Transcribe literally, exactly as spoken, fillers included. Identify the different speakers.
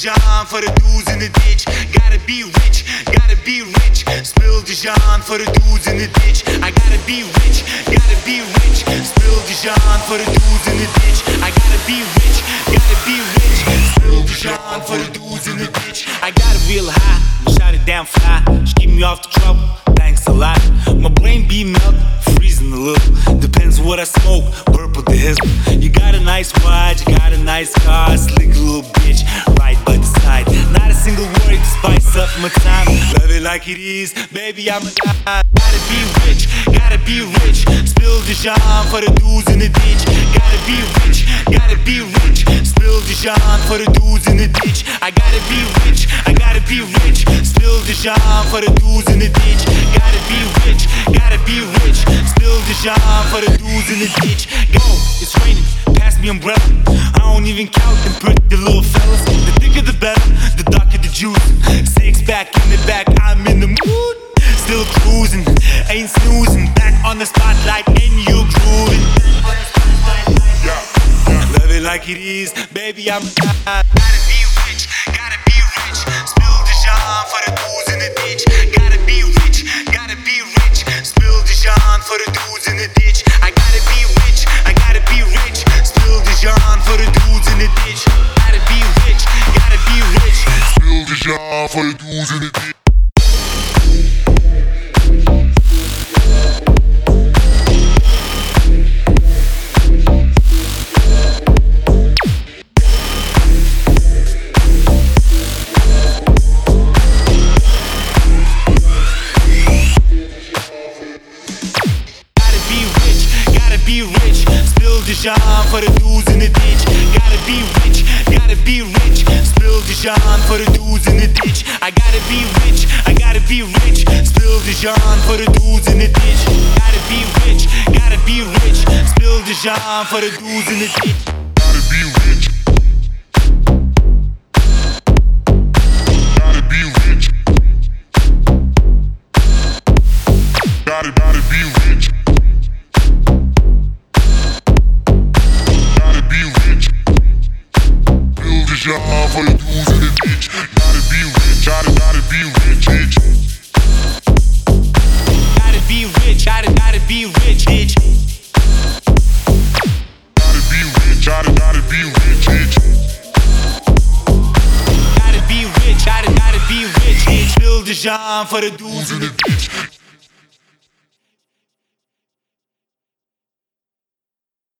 Speaker 1: Dijon for the dudes in the ditch. Gotta be rich, gotta be rich. Spill Dijon for the dudes in the ditch. I gotta be rich, gotta be rich. Spill Dijon for the dudes in the ditch. I gotta be rich, gotta be rich. Spill Dijon for the dudes in the ditch. I got it real high, shot it down fly. She keep me off the trouble, thanks a lot. My brain be melt, freezing a little. Depends what I smoke, purple the hizzle. You got a nice watch, you got a nice car, slick little bitch, right by the side. Not a single word to spice up my time. Love it like it is, baby, I'm a guy. Gotta be rich, gotta be rich. Spill Dijon for the dudes in the ditch. Gotta be rich, gotta be rich. Spill Dijon for the dudes in the ditch. I gotta be rich, I gotta be rich. Spill Dijon for the dudes in the ditch. Gotta be rich, gotta be rich. Spill Dijon for the dudes in the ditch. Go, it's raining, pass me umbrella. I don't even count them pretty little fellas. The thicker the better, the darker the juice. Six pack in the back, I'm in the mood. Still cruising, ain't snoozing. Back on the spotlight and you grooving. Love it like it is, baby, I'm Gotta be rich, gotta be rich. Spill Dijon for the dudes in the ditch. Gotta be rich, gotta be rich. Spill Dijon for the dudes in the ditch. I gotta be rich, I gotta be rich. Spill Dijon for the dudes in the ditch. Gotta be rich, gotta be rich. Spill Dijon for the dudes in the ditch. Be rich, spill Dijon for the dudes in the ditch. Gotta be rich, gotta be rich. Spill Dijon for the dudes in the ditch. I gotta be rich, I gotta be rich. Spill Dijon for the dudes in the ditch. Gotta be rich, gotta be rich. Spill Dijon for the dudes in the ditch. Gotta be rich. Gotta be rich. Gotta, gotta be rich. Dijon for the dudes in the ditch. Gotta be rich, gotta, gotta be rich, bitch. Gotta be rich, gotta, gotta be rich, bitch. Gotta be rich, gotta, gotta be rich, bitch. Gotta be rich, gotta, gotta be rich, bitch. Spill Dijon for the dudes in the ditch.